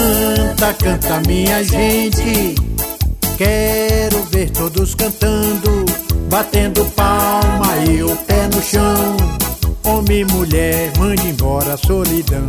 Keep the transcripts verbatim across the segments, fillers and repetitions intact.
Canta, canta minha gente, quero ver todos cantando, batendo palma e o pé no chão. Homem e mulher, mande embora a solidão.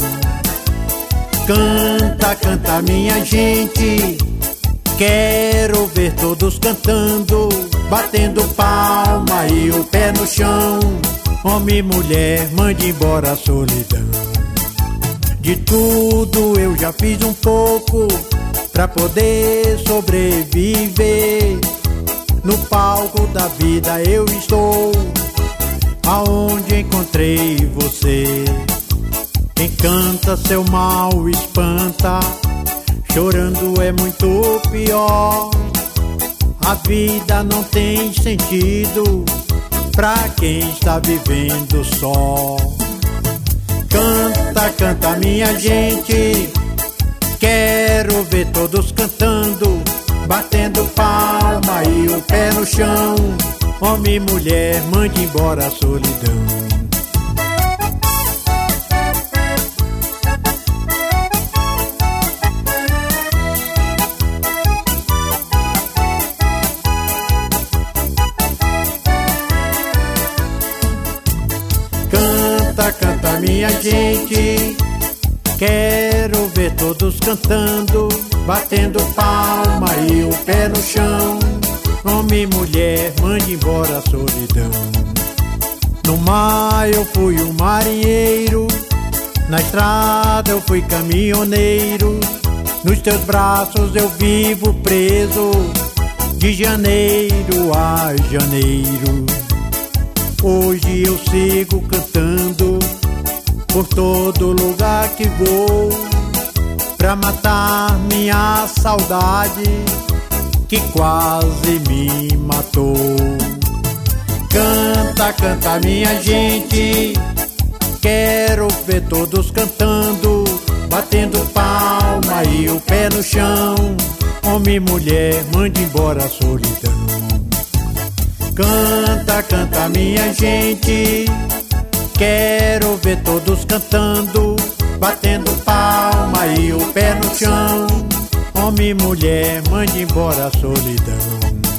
Canta, canta minha gente, quero ver todos cantando, batendo palma e o pé no chão. Homem e mulher, mande embora a solidão. De tudo eu já fiz um pouco pra poder sobreviver. No palco da vida eu estou, aonde encontrei você. Quem canta seu mal espanta, chorando é muito pior. A vida não tem sentido pra quem está vivendo só. Canta, canta minha gente, quero ver todos cantando, batendo palma e o pé no chão. Homem e mulher, mande embora a solidão. Canta, canta minha gente, quero ver todos cantando, batendo palma e o pé no chão. Homem e mulher, mande embora a solidão. No mar eu fui um marinheiro, na estrada eu fui caminhoneiro. Nos teus braços eu vivo preso, de janeiro a janeiro. Hoje eu sigo cantando por todo lugar que vou, pra matar minha saudade que quase me matou. Canta, canta minha gente, quero ver todos cantando, batendo palma e o pé no chão. Homem e mulher, mande embora a solidão. Canta, canta minha gente, quero ver todos cantando, batendo palma e o pé no chão. Homem e mulher, mande embora a solidão.